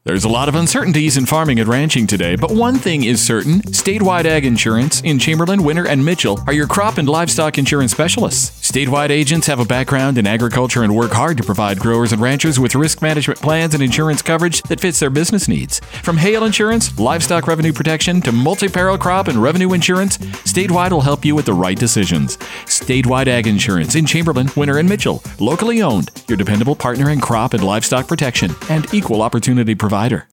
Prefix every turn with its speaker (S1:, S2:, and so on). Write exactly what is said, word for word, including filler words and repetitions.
S1: There's a lot of uncertainties in farming and ranching today, but one thing is certain. Statewide Ag Insurance in Chamberlain, Winter, and Mitchell are your crop and livestock insurance specialists. Statewide agents have a background in agriculture and work hard to provide growers and ranchers with risk management plans and insurance coverage that fits their business needs. From hail insurance, livestock revenue protection, to multi-peril crop and revenue insurance, Statewide will help you with the right decisions. Statewide Ag Insurance in Chamberlain, Winter, and Mitchell. Locally owned, your dependable partner in crop and livestock protection and equal opportunity provider.